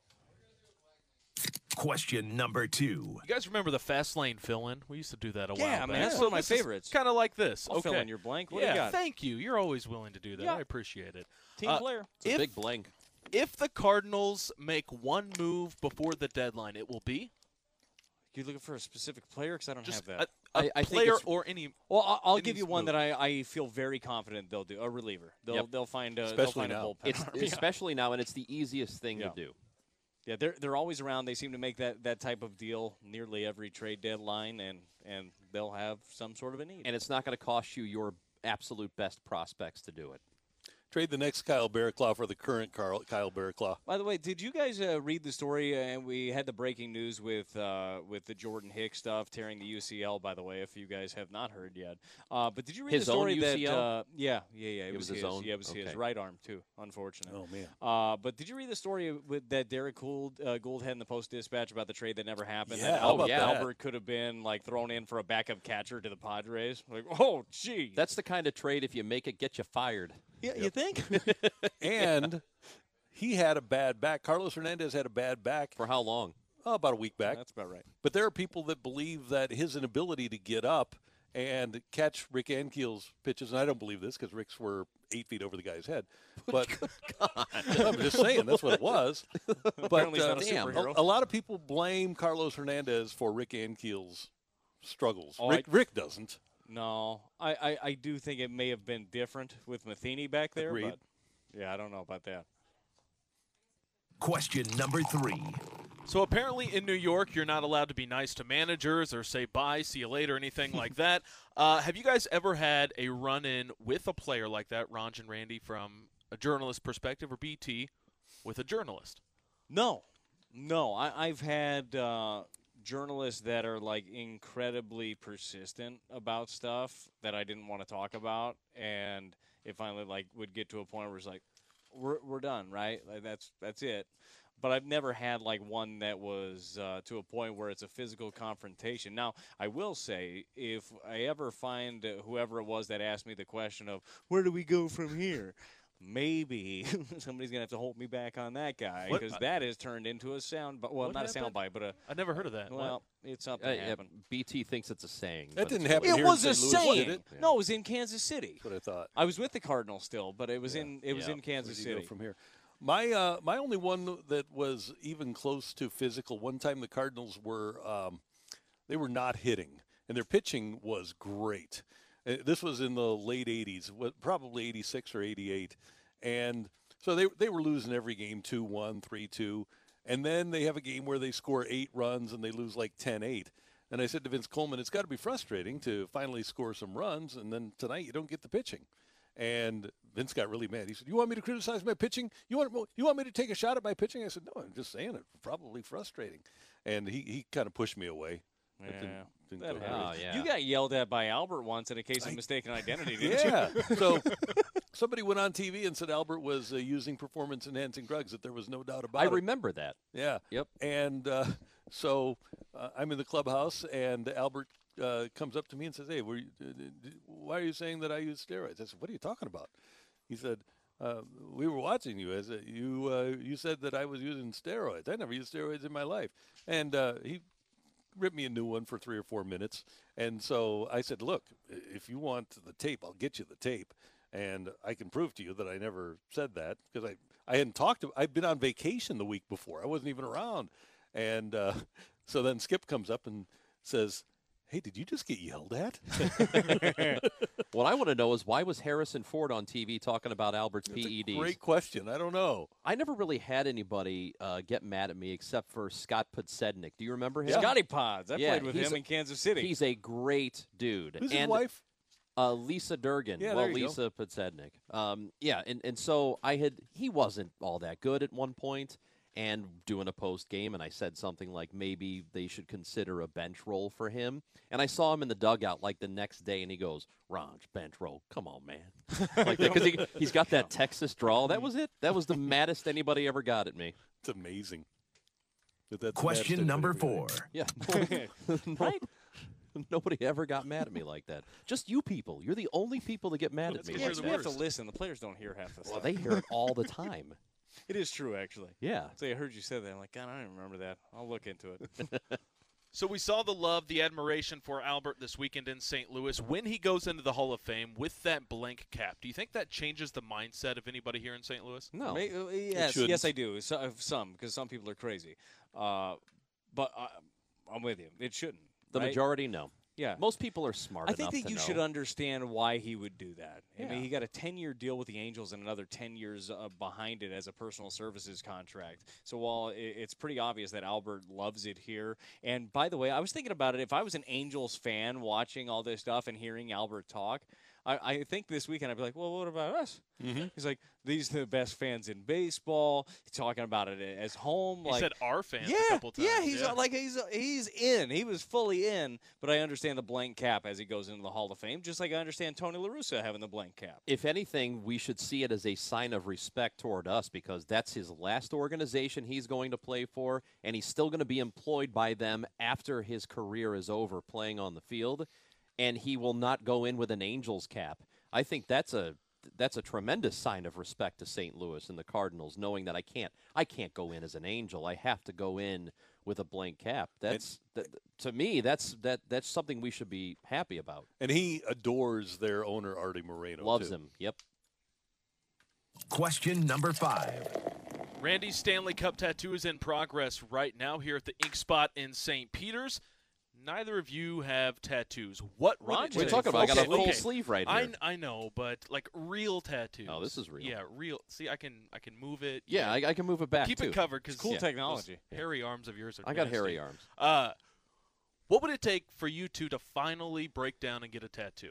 [SPEAKER 5] Question number two.
[SPEAKER 4] You guys remember the fast lane fill-in? We used to do that a
[SPEAKER 3] Yeah,
[SPEAKER 4] while
[SPEAKER 3] man,
[SPEAKER 4] back.
[SPEAKER 3] that's
[SPEAKER 4] So
[SPEAKER 3] one of my
[SPEAKER 4] this is
[SPEAKER 3] favorites.
[SPEAKER 4] Kind of like this.
[SPEAKER 3] I'll
[SPEAKER 4] okay.
[SPEAKER 3] fill in your blank. What do
[SPEAKER 4] yeah,
[SPEAKER 3] you got?
[SPEAKER 4] thank you. You're always willing to do that.
[SPEAKER 3] Yeah.
[SPEAKER 4] I appreciate it.
[SPEAKER 3] Team
[SPEAKER 4] Uh,
[SPEAKER 3] player.
[SPEAKER 2] It's a
[SPEAKER 4] If-
[SPEAKER 2] big blank.
[SPEAKER 4] If the Cardinals make one move before the deadline, it will be
[SPEAKER 3] You looking for a specific player? Because I don't
[SPEAKER 4] just
[SPEAKER 3] have that.
[SPEAKER 4] a, a
[SPEAKER 2] I- I think
[SPEAKER 4] player
[SPEAKER 2] it's-
[SPEAKER 4] or any.
[SPEAKER 3] well, I'll, I'll
[SPEAKER 4] it
[SPEAKER 3] give
[SPEAKER 4] needs
[SPEAKER 3] you
[SPEAKER 4] to
[SPEAKER 3] one
[SPEAKER 4] move.
[SPEAKER 3] that I, I feel very confident they'll do. A reliever. They'll
[SPEAKER 2] Yep.
[SPEAKER 3] they'll find a they'll
[SPEAKER 1] Especially
[SPEAKER 3] find a
[SPEAKER 1] now.
[SPEAKER 3] bullpen.
[SPEAKER 2] It's
[SPEAKER 3] arm. Yeah.
[SPEAKER 2] especially now, and it's the easiest thing
[SPEAKER 3] Yeah.
[SPEAKER 2] to do.
[SPEAKER 3] Yeah, they're they're always around. They seem to make that, that type of deal nearly every trade deadline, and, and they'll have some sort of a need.
[SPEAKER 2] And it's not going to cost you your absolute best prospects to do it.
[SPEAKER 1] Trade the next Kyle Barraclough for the current Carl, Kyle Barraclough.
[SPEAKER 3] By the way, did you guys uh, read the story? Uh, and we had the breaking news with uh, with the Jordan Hicks stuff tearing the U C L. By the way, if you guys have not heard yet, uh, but did you read
[SPEAKER 2] His
[SPEAKER 3] the
[SPEAKER 2] own
[SPEAKER 3] story
[SPEAKER 2] U C L?
[SPEAKER 3] that? Uh, yeah, yeah, yeah. It,
[SPEAKER 2] It
[SPEAKER 3] was,
[SPEAKER 2] was his
[SPEAKER 3] his.
[SPEAKER 2] own?
[SPEAKER 3] Yeah, it was his
[SPEAKER 2] Okay.
[SPEAKER 3] right arm too. Unfortunate.
[SPEAKER 1] Oh man.
[SPEAKER 3] Uh, but did you read the story with that Derek Gould, uh, Gould had in the Post Dispatch about the trade that never happened?
[SPEAKER 1] Yeah,
[SPEAKER 3] that
[SPEAKER 1] how
[SPEAKER 3] Albert,
[SPEAKER 1] about that?
[SPEAKER 3] Albert could have been like thrown in for a backup catcher to the Padres. Like, oh, gee.
[SPEAKER 2] That's the kind of trade, if you make it, get you fired.
[SPEAKER 3] yeah, you think?
[SPEAKER 1] And he had a bad back. Carlos Hernandez had a bad back
[SPEAKER 2] For how long?
[SPEAKER 1] oh, about a week back.
[SPEAKER 3] That's about right.
[SPEAKER 1] But there are people that believe that his inability to get up and catch Rick Ankiel's pitches, and I don't believe this because Rick's were eight feet over the guy's head. But I'm just saying that's what it was. But
[SPEAKER 3] Apparently he's
[SPEAKER 1] uh,
[SPEAKER 3] not a
[SPEAKER 2] damn,
[SPEAKER 3] superhero.
[SPEAKER 1] a, a lot of people blame Carlos Hernandez for Rick Ankiel's struggles.
[SPEAKER 3] Oh,
[SPEAKER 1] Rick,
[SPEAKER 3] I-
[SPEAKER 1] Rick doesn't.
[SPEAKER 3] No, I, I, I do think it may have been different with Matheny back there.
[SPEAKER 1] Agreed.
[SPEAKER 3] But yeah, I don't know about that.
[SPEAKER 5] Question number three.
[SPEAKER 4] So apparently in New York, you're not allowed to be nice to managers or say bye, see you later, anything like that. Uh, have you guys ever had a run-in with a player like that, Ronj and Randy, from a journalist perspective, or B T with a journalist?
[SPEAKER 3] No, no. I, I've had uh, journalists that are like incredibly persistent about stuff that I didn't want to talk about, and it finally like would get to a point where it's like, we're we're done, right? Like, that's that's it. But I've never had like one that was uh, to a point where it's a physical confrontation. Now, I will say, if I ever find uh, whoever it was that asked me the question of where do we go from here, maybe somebody's gonna have to hold me back on that guy
[SPEAKER 4] What-
[SPEAKER 3] because that has turned into a sound. But well,
[SPEAKER 4] What
[SPEAKER 3] not a
[SPEAKER 4] happened?
[SPEAKER 3] sound bite, but a
[SPEAKER 4] I never heard of that.
[SPEAKER 3] well, it's something
[SPEAKER 2] Uh, yeah,
[SPEAKER 3] happened.
[SPEAKER 2] B T thinks it's a saying.
[SPEAKER 1] That
[SPEAKER 2] but
[SPEAKER 1] didn't
[SPEAKER 2] it's
[SPEAKER 1] happen
[SPEAKER 2] really-
[SPEAKER 3] It
[SPEAKER 1] here in
[SPEAKER 3] was a
[SPEAKER 1] Saint Louis,
[SPEAKER 3] saying.
[SPEAKER 1] did it?
[SPEAKER 3] No, it was in Kansas City.
[SPEAKER 1] That's what I thought.
[SPEAKER 3] I was with the Cardinals still, but it was in it was
[SPEAKER 2] Yeah.
[SPEAKER 3] in Kansas
[SPEAKER 1] Where do you go
[SPEAKER 3] City.
[SPEAKER 1] from here? My uh, my only one that was even close to physical. One time the Cardinals were um, they were not hitting, and their pitching was great. Uh, This was in the late eighties, what- probably eighty-six or eighty-eight, and so they they were losing every game two one, three two, and then they have a game where they score eight runs and they lose like ten eight. And I said to Vince Coleman, it's got to be frustrating to finally score some runs, and then tonight you don't get the pitching. And Vince got really mad. He said, "You want me to criticize my pitching? You want you want me to take a shot at my pitching?" I said, "No, I'm just saying it's probably frustrating." And he, he kind of pushed me away. It didn't-
[SPEAKER 3] Yeah,
[SPEAKER 1] didn't
[SPEAKER 3] that
[SPEAKER 1] go
[SPEAKER 3] happens.
[SPEAKER 1] very-
[SPEAKER 2] Oh, yeah.
[SPEAKER 3] You got yelled at by Albert once in a case of
[SPEAKER 1] I-
[SPEAKER 3] mistaken identity, didn't you?
[SPEAKER 1] Yeah. So somebody went on T V and said Albert was uh, using performance-enhancing drugs. That there was no doubt about
[SPEAKER 2] I
[SPEAKER 1] it.
[SPEAKER 2] remember that.
[SPEAKER 1] Yeah.
[SPEAKER 2] Yep.
[SPEAKER 1] And uh, so uh, I'm in the clubhouse, and Albert uh, comes up to me and says, "Hey, were you, uh, d- why are you saying that I use steroids?" I said, "What are you talking about?" He said, uh, "We were watching you. As a, you uh, you said that I was using steroids. I never used steroids in my life." And uh, he ripped me a new one for three or four minutes. And so I said, "Look, if you want the tape, I'll get you the tape. And I can prove to you that I never said that because I, I hadn't talked to I'd been on vacation the week before. I wasn't even around." And uh, so then Skip comes up and says, "Hey, did you just get yelled at?"
[SPEAKER 2] What I want to know is why was Harrison Ford on T V talking about Albert's
[SPEAKER 1] That's
[SPEAKER 2] P E Ds?
[SPEAKER 1] a great question. I don't know.
[SPEAKER 2] I never really had anybody uh, get mad at me except for Scott Podsednik. Do you remember him?
[SPEAKER 3] Scotty Pods. I
[SPEAKER 2] Yeah,
[SPEAKER 3] played with
[SPEAKER 2] he's
[SPEAKER 3] him
[SPEAKER 2] a-
[SPEAKER 3] in Kansas City.
[SPEAKER 2] He's a great dude.
[SPEAKER 1] Who's
[SPEAKER 2] and
[SPEAKER 1] his wife?
[SPEAKER 2] Uh, Lisa Durgan.
[SPEAKER 1] Yeah,
[SPEAKER 2] well,
[SPEAKER 1] there you go.
[SPEAKER 2] Lisa Podsednik. Um, yeah, and, and so I had he wasn't all that good at one point, and doing a post game, and I said something like maybe they should consider a bench role for him. And I saw him in the dugout like the next day, and he goes, "Raj, bench role, come on, man," like that because he he's got that Texas drawl. That was it. That was the maddest anybody ever got at me.
[SPEAKER 1] It's amazing. That that's the
[SPEAKER 5] Question
[SPEAKER 1] maddest
[SPEAKER 5] number
[SPEAKER 1] anybody ever
[SPEAKER 5] four.
[SPEAKER 2] Yeah, no,
[SPEAKER 3] Right?
[SPEAKER 2] Nobody ever got mad at me like that. Just you people. You're the only people that get mad at
[SPEAKER 4] That's
[SPEAKER 2] me.
[SPEAKER 4] because
[SPEAKER 3] Yeah,
[SPEAKER 2] like
[SPEAKER 4] you're
[SPEAKER 3] we
[SPEAKER 4] the
[SPEAKER 3] have to
[SPEAKER 4] worst.
[SPEAKER 3] listen. The players don't hear half the
[SPEAKER 2] Well,
[SPEAKER 3] stuff.
[SPEAKER 2] they hear it all the time.
[SPEAKER 3] It is true, actually.
[SPEAKER 2] Yeah.
[SPEAKER 3] So I heard you say that. I'm like, God, I don't remember that. I'll look into it.
[SPEAKER 4] So we saw the love, the admiration for Albert this weekend in Saint Louis. When he goes into the Hall of Fame with that blank cap, do you think that changes the mindset of anybody here in Saint Louis?
[SPEAKER 2] No.
[SPEAKER 3] May- uh, yes,
[SPEAKER 1] shouldn't.
[SPEAKER 3] yes, I do. So, uh, some, because some people are crazy. Uh, but uh, I'm with you. It shouldn't.
[SPEAKER 2] The
[SPEAKER 3] right?
[SPEAKER 2] majority, no.
[SPEAKER 3] Yeah.
[SPEAKER 2] Most people are smart
[SPEAKER 3] I
[SPEAKER 2] enough
[SPEAKER 3] think that
[SPEAKER 2] to
[SPEAKER 3] you
[SPEAKER 2] know.
[SPEAKER 3] should understand why he would do that. I
[SPEAKER 2] Yeah.
[SPEAKER 3] mean, he got a ten-year deal with the Angels and another ten years uh, behind it as a personal services contract. So while i- it's pretty obvious that Albert loves it here, and by the way, I was thinking about it. If I was an Angels fan watching all this stuff and hearing Albert talk, I, I think this weekend I'd be like, well, what about us?
[SPEAKER 1] Mm-hmm.
[SPEAKER 3] He's like, these are the best fans in baseball. He's talking about it as home.
[SPEAKER 4] He
[SPEAKER 3] like,
[SPEAKER 4] said our fans
[SPEAKER 3] yeah,
[SPEAKER 4] a couple times.
[SPEAKER 3] yeah, he's uh, like he's uh, he's in. He was fully in. But I understand the blank cap as he goes into the Hall of Fame, just like I understand Tony La Russa having the blank cap.
[SPEAKER 2] If anything, we should see it as a sign of respect toward us because that's his last organization he's going to play for, and he's still going to be employed by them after his career is over playing on the field, and he will not go in with an Angels cap. I think that's a that's a tremendous sign of respect to Saint Louis and the Cardinals, knowing that I can't I can't go in as an Angel. I have to go in with a blank cap. That's that, to me that's that that's something we should be happy about.
[SPEAKER 1] And he adores their owner, Artie Moreno.
[SPEAKER 2] Loves
[SPEAKER 1] too.
[SPEAKER 2] him. Yep.
[SPEAKER 5] Question number five.
[SPEAKER 4] Randy's Stanley Cup tattoo is in progress right now here at the Ink Spot in Saint Peter's. Neither of you have tattoos. What would
[SPEAKER 3] Ron,
[SPEAKER 4] it
[SPEAKER 2] We're
[SPEAKER 4] take?
[SPEAKER 2] talking about I got a
[SPEAKER 4] Okay,
[SPEAKER 2] full
[SPEAKER 4] okay.
[SPEAKER 2] sleeve right
[SPEAKER 4] I,
[SPEAKER 2] here.
[SPEAKER 4] kn- I know, but like real tattoos.
[SPEAKER 2] Oh, this is real.
[SPEAKER 4] Yeah, real. See, I can I can move it.
[SPEAKER 2] Yeah, I, I can move it back
[SPEAKER 4] keep
[SPEAKER 2] too.
[SPEAKER 4] it covered because
[SPEAKER 3] Cool technology.
[SPEAKER 4] Hairy arms of yours are.
[SPEAKER 2] I got
[SPEAKER 4] nasty.
[SPEAKER 2] hairy arms.
[SPEAKER 4] Uh, what would it take for you two to finally break down and get a tattoo?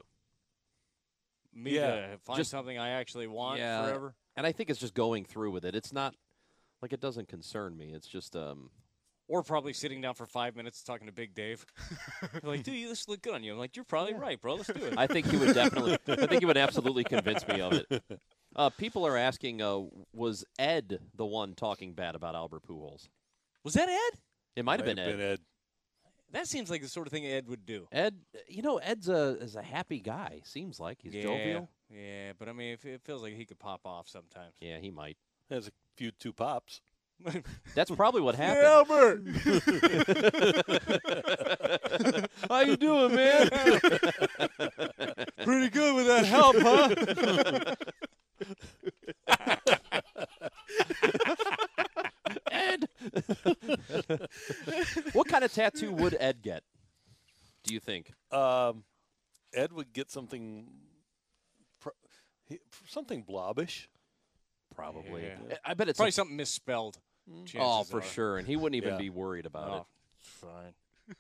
[SPEAKER 3] Me
[SPEAKER 1] Yeah,
[SPEAKER 3] to find
[SPEAKER 2] just-
[SPEAKER 3] something I actually want
[SPEAKER 2] Yeah.
[SPEAKER 3] forever.
[SPEAKER 2] And I think it's just going through with it. It's not like it doesn't concern me. It's just um
[SPEAKER 3] Or probably sitting down for five minutes talking to Big Dave. You're like, dude, this look good on you. I'm like, you're probably right, bro. Let's do it.
[SPEAKER 2] I think he would definitely I think he would absolutely convince me of it. Uh, people are asking, uh, was Ed the one talking bad about Albert Pujols?
[SPEAKER 3] Was that Ed?
[SPEAKER 2] It might have
[SPEAKER 1] Might
[SPEAKER 2] been Ed.
[SPEAKER 1] Ed.
[SPEAKER 3] That seems like the sort of thing Ed would do.
[SPEAKER 2] Ed, you know, Ed's a is a happy guy. Seems like he's
[SPEAKER 3] yeah,
[SPEAKER 2] jovial.
[SPEAKER 3] yeah, but I mean, it, it feels like he could pop off sometimes.
[SPEAKER 2] Yeah, he might.
[SPEAKER 1] Has a few two pops.
[SPEAKER 2] That's probably what happened.
[SPEAKER 3] Albert.
[SPEAKER 2] How you doing, man?
[SPEAKER 3] Pretty good with that help, huh?
[SPEAKER 2] Ed. What kind of tattoo would Ed get? do you think?
[SPEAKER 1] Um, Ed would get something, pro- he- something blobbish.
[SPEAKER 2] Probably.
[SPEAKER 3] Yeah.
[SPEAKER 2] I I bet it's
[SPEAKER 3] Probably
[SPEAKER 2] a-
[SPEAKER 3] something misspelled.
[SPEAKER 2] oh,
[SPEAKER 3] chances
[SPEAKER 2] for
[SPEAKER 3] are.
[SPEAKER 2] sure. And he wouldn't even
[SPEAKER 1] Yeah.
[SPEAKER 2] be worried about
[SPEAKER 3] Oh,
[SPEAKER 2] it.
[SPEAKER 3] fine.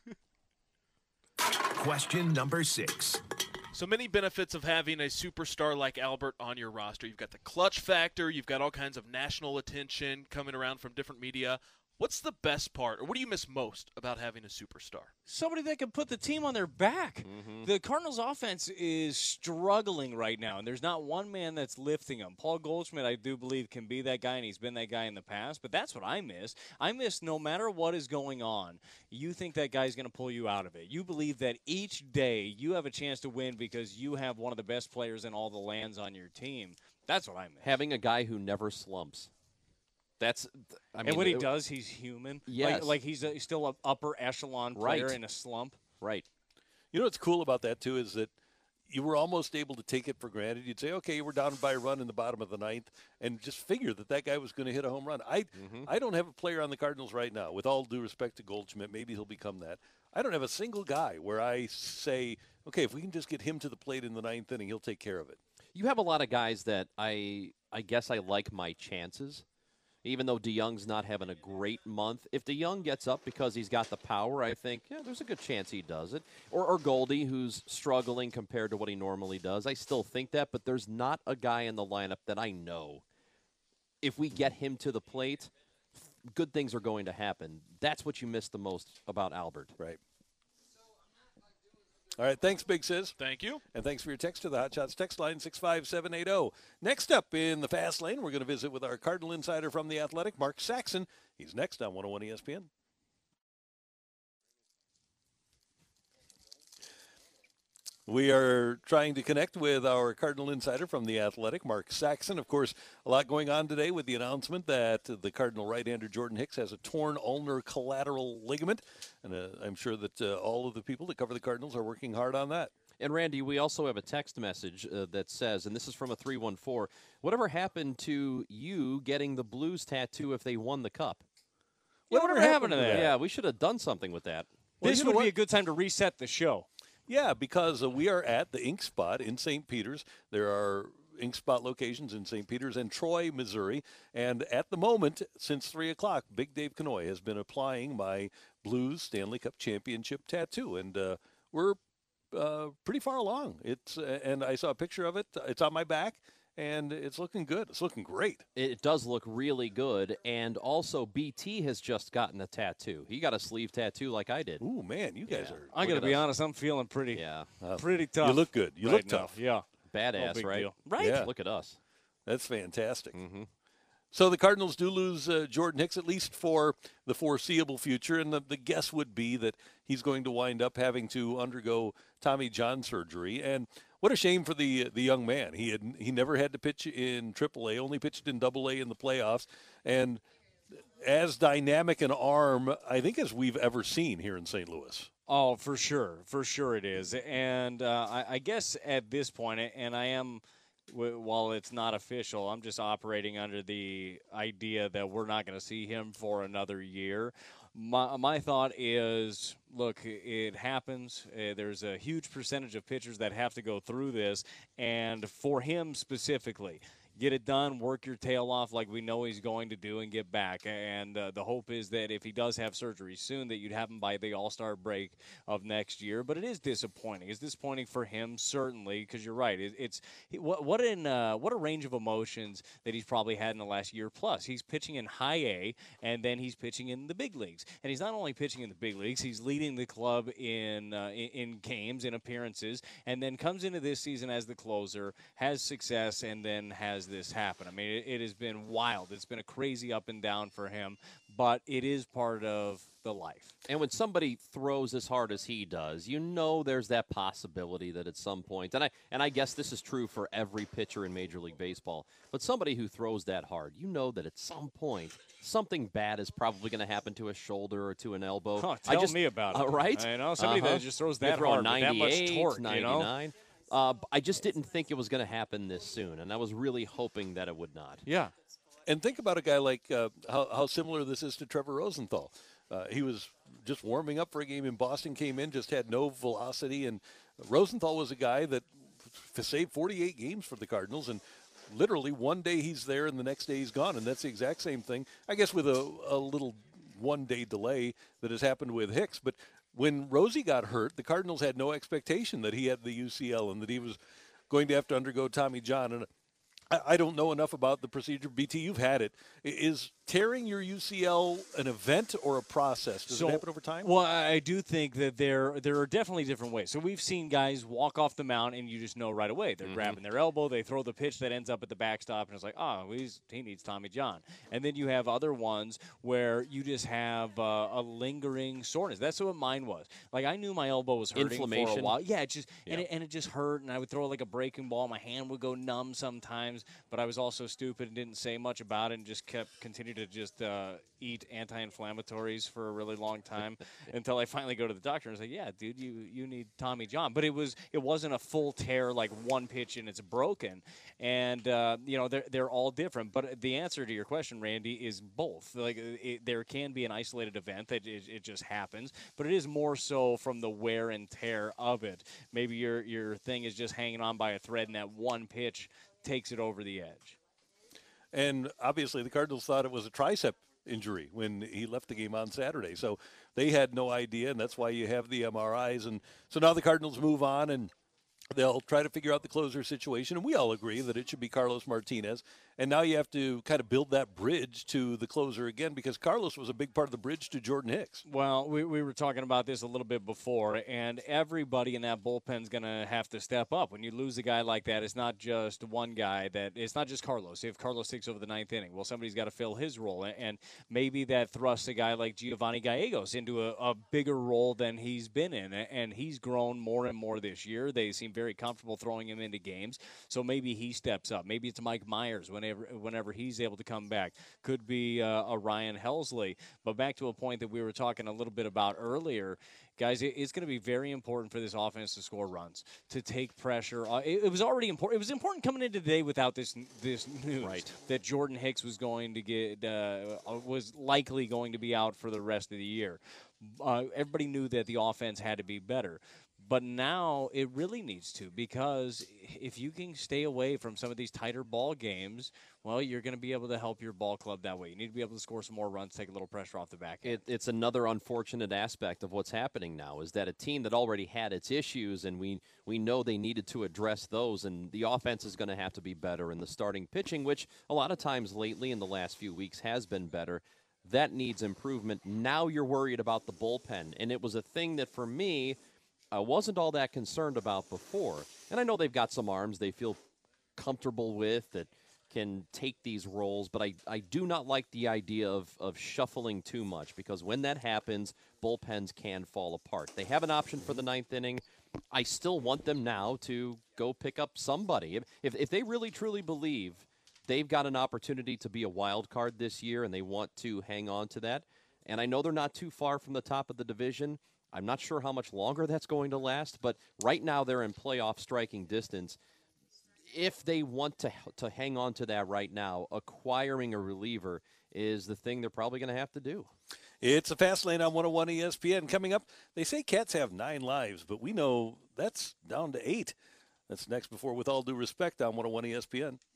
[SPEAKER 5] Question number six.
[SPEAKER 4] So many benefits of having a superstar like Albert on your roster. You've got the clutch factor. You've got all kinds of national attention coming around from different media. What's the best part, or what do you miss most about having a superstar?
[SPEAKER 3] Somebody that can put the team on their back.
[SPEAKER 2] Mm-hmm.
[SPEAKER 3] The Cardinals' offense is struggling right now, and there's not one man that's lifting them. Paul Goldschmidt, I do believe, can be that guy, and he's been that guy in the past, but that's what I miss. I miss no matter what is going on, you think that guy's going to pull you out of it. You believe that each day you have a chance to win because you have one of the best players in all the lands on your team. That's what I miss.
[SPEAKER 2] Having a guy who never slumps. That's, I mean,
[SPEAKER 3] and what he
[SPEAKER 2] it-
[SPEAKER 3] does, he's human.
[SPEAKER 2] Yes.
[SPEAKER 3] Like, like he's, a, he's still an upper echelon player
[SPEAKER 2] Right.
[SPEAKER 3] in a slump.
[SPEAKER 2] Right.
[SPEAKER 1] You know what's cool about that, too, is that you were almost able to take it for granted. You'd say, okay, we're down by a run in the bottom of the ninth, and just figure that that guy was going to hit a home run. I, I don't have a player on the Cardinals right now, with all due respect to Goldschmidt. Maybe he'll become that. I don't have a single guy where I say, okay, if we can just get him to the plate in the ninth inning, he'll take care of it.
[SPEAKER 2] You have a lot of guys that I I guess I like my chances. Even though DeYoung's not having a great month, if DeYoung gets up because he's got the power, I think, yeah, there's a good chance he does it. Or, or Goldie, who's struggling compared to what he normally does. I still think that, but there's not a guy in the lineup that I know, if we get him to the plate, good things are going to happen. That's what you miss the most about Albert.
[SPEAKER 1] Right. All right, thanks, Big Sis.
[SPEAKER 4] Thank you.
[SPEAKER 1] And thanks for your text to the Hot Shots text line six five seven eight zero. Next up in the Fast Lane, we're going to visit with our Cardinal insider from The Athletic, Mark Saxon. He's next on one oh one E S P N. We are trying to connect with our Cardinal insider from The Athletic, Mark Saxon. Of course, a lot going on today with the announcement that the Cardinal right-hander Jordan Hicks has a torn ulnar collateral ligament. And uh, I'm sure that uh, all of the people that cover the Cardinals are working hard on that.
[SPEAKER 2] And, Randy, we also have a text message uh, that says, and this is from a three one four, whatever happened to you getting the Blues tattoo if they won the Cup?
[SPEAKER 3] Whatever happened to that?
[SPEAKER 2] Yeah, we should have done something with that.
[SPEAKER 1] Well,
[SPEAKER 3] This
[SPEAKER 1] you know
[SPEAKER 3] would
[SPEAKER 1] what?
[SPEAKER 3] be a good time to reset the show.
[SPEAKER 1] Yeah, because uh, we are at the Ink Spot in Saint Peters. There are Ink Spot locations in Saint Peters and Troy, Missouri. And at the moment, since three o'clock, Big Dave Kanoy has been applying my Blues Stanley Cup Championship tattoo. And uh, we're uh, pretty far along. It's uh, And I saw a picture of it. It's on my back, and it's looking good. It's looking great.
[SPEAKER 2] It does look really good. And also, B T has just gotten a tattoo. He got a sleeve tattoo like I did.
[SPEAKER 1] Ooh, man, you guys
[SPEAKER 2] Yeah.
[SPEAKER 1] are.
[SPEAKER 3] I got to
[SPEAKER 2] at
[SPEAKER 3] be
[SPEAKER 2] us.
[SPEAKER 3] honest, I'm feeling pretty,
[SPEAKER 2] Yeah,
[SPEAKER 3] pretty tough.
[SPEAKER 1] You look good. You
[SPEAKER 3] right
[SPEAKER 1] look
[SPEAKER 3] now.
[SPEAKER 1] tough.
[SPEAKER 3] Yeah,
[SPEAKER 2] badass,
[SPEAKER 3] big
[SPEAKER 2] right?
[SPEAKER 3] deal. Right?
[SPEAKER 1] Yeah.
[SPEAKER 2] Look at us.
[SPEAKER 1] That's fantastic.
[SPEAKER 2] Mm-hmm.
[SPEAKER 1] So the Cardinals do lose uh, Jordan Hicks, at least for the foreseeable future, and the, the guess would be that he's going to wind up having to undergo Tommy John surgery. And what a shame for the the young man. He had he never had to pitch in triple A, only pitched in double A in the playoffs, and as dynamic an arm, I think, as we've ever seen here in Saint Louis.
[SPEAKER 3] Oh, for sure, for sure it is. And uh, I, I guess at this point, and I am, w- while it's not official, I'm just operating under the idea that we're not going to see him for another year. My, my thought is, look, it happens. Uh, there's a huge percentage of pitchers that have to go through this, and for him specifically, get it done, work your tail off like we know he's going to do, and get back. And uh, the hope is that if he does have surgery soon, that you'd have him by the All-Star break of next year. But it is disappointing. It's disappointing for him, certainly, because you're right. It, it's what what in uh, what a range of emotions that he's probably had in the last year plus. He's pitching in High A, and then he's pitching in the big leagues. And he's not only pitching in the big leagues, he's leading the club in uh, in, in games, in appearances, and then comes into this season as the closer, has success, and then has this happen. I mean, it, it has been wild. It's been a crazy up and down for him, but it is part of the life.
[SPEAKER 2] And when somebody throws as hard as he does, you know there's that possibility that at some point, and I and I guess this is true for every pitcher in Major League Baseball, but somebody who throws that hard, you know that at some point something bad is probably going to happen to a shoulder or to an elbow.
[SPEAKER 3] Oh,
[SPEAKER 2] I
[SPEAKER 3] tell
[SPEAKER 2] just,
[SPEAKER 3] me about it.
[SPEAKER 2] uh, right?
[SPEAKER 3] You know, somebody
[SPEAKER 2] Uh-huh.
[SPEAKER 3] that just throws
[SPEAKER 2] They
[SPEAKER 3] that
[SPEAKER 2] throw
[SPEAKER 3] hard, with that much
[SPEAKER 2] ninety-eight,
[SPEAKER 3] torque, you know?
[SPEAKER 2] ninety-nine. Uh, I just didn't think it was going to happen this soon, and I was really hoping that it would not.
[SPEAKER 3] Yeah.
[SPEAKER 1] And think about a guy like uh, how, how similar this is to Trevor Rosenthal. Uh, he was just warming up for a game in Boston, came in, just had no velocity. And Rosenthal was a guy that f- saved forty-eight games for the Cardinals. And literally one day he's there and the next day he's gone. And that's the exact same thing, I guess, with a, a little one-day delay that has happened with Hicks. But when Rosie got hurt, the Cardinals had no expectation that he had the U C L and that he was going to have to undergo Tommy John. And I, I don't know enough about the procedure. B T, you've had it. Is tearing your U C L an event or a process? Does
[SPEAKER 3] So-
[SPEAKER 1] it happen over time?
[SPEAKER 3] Well, I do think that there there are definitely different ways. So we've seen guys walk off the mound, and you just know right away. They're grabbing their elbow, they throw the pitch that ends up at the backstop, and it's like, oh, he's, he needs Tommy John. And then you have other ones where you just have uh, a lingering soreness. That's what mine was. Like, I knew my elbow was hurting for a
[SPEAKER 2] Inflammation.
[SPEAKER 3] while. Yeah, it just and,
[SPEAKER 2] Yeah.
[SPEAKER 3] it, and it just hurt, and I would throw like a breaking ball. My hand would go numb sometimes, but I was also stupid and didn't say much about it and just kept continued to just uh, eat anti-inflammatories for a really long time until I finally go to the doctor and say, yeah, dude, you, you need Tommy John. But it was it wasn't a full tear, like one pitch and it's broken. And, uh, you know, they're, they're all different. But the answer to your question, Randy, is both. Like, it, there can be an isolated event that it, it just happens, but it is more so from the wear and tear of it. Maybe your, your thing is just hanging on by a thread and that one pitch takes it over the edge.
[SPEAKER 1] And obviously the Cardinals thought it was a tricep injury when he left the game on Saturday. So they had no idea, and that's why you have the M R Is. And so now the Cardinals move on, and they'll try to figure out the closer situation. And we all agree that it should be Carlos Martinez. And now you have to kind of build that bridge to the closer again, because Carlos was a big part of the bridge to Jordan Hicks.
[SPEAKER 3] Well, we, we were talking about this a little bit before, and everybody in that bullpen's going to have to step up. When you lose a guy like that, it's not just one guy. That it's not just Carlos. If Carlos takes over the ninth inning, well, somebody's got to fill his role, and maybe that thrusts a guy like Giovanni Gallegos into a, a bigger role than he's been in, and he's grown more and more this year. They seem very comfortable throwing him into games, so maybe he steps up. Maybe it's Mike Myers whenever whenever he's able to come back. Could be uh, a Ryan Helsley. But back to a point that we were talking a little bit about earlier, guys, it, it's going to be very important for this offense to score runs, to take pressure. Uh, it, it was already important. It was important coming into today without this this news
[SPEAKER 2] Right.
[SPEAKER 3] that Jordan Hicks was going to get uh, was likely going to be out for the rest of the year. Uh, everybody knew that the offense had to be better. But now it really needs to, because if you can stay away from some of these tighter ball games, well, you're going to be able to help your ball club that way. You need to be able to score some more runs, take a little pressure off the back end.
[SPEAKER 2] It, it's another unfortunate aspect of what's happening now is that a team that already had its issues, and we, we know they needed to address those, and the offense is going to have to be better in the starting pitching, which a lot of times lately in the last few weeks has been better. That needs improvement. Now you're worried about the bullpen, and it was a thing that for me I wasn't all that concerned about before. And I know they've got some arms they feel comfortable with that can take these roles, but I, I do not like the idea of, of shuffling too much, because when that happens, bullpens can fall apart. They have an option for the ninth inning. I still want them now to go pick up somebody. If, if, if they really truly believe they've got an opportunity to be a wild card this year and they want to hang on to that, and I know they're not too far from the top of the division, I'm not sure how much longer that's going to last, but right now they're in playoff striking distance. If they want to to hang on to that right now, acquiring a reliever is the thing they're probably going to have to do.
[SPEAKER 1] It's a Fast Lane on one oh one E S P N. Coming up, they say cats have nine lives, but we know that's down to eight. That's next before With All Due Respect on one oh one E S P N.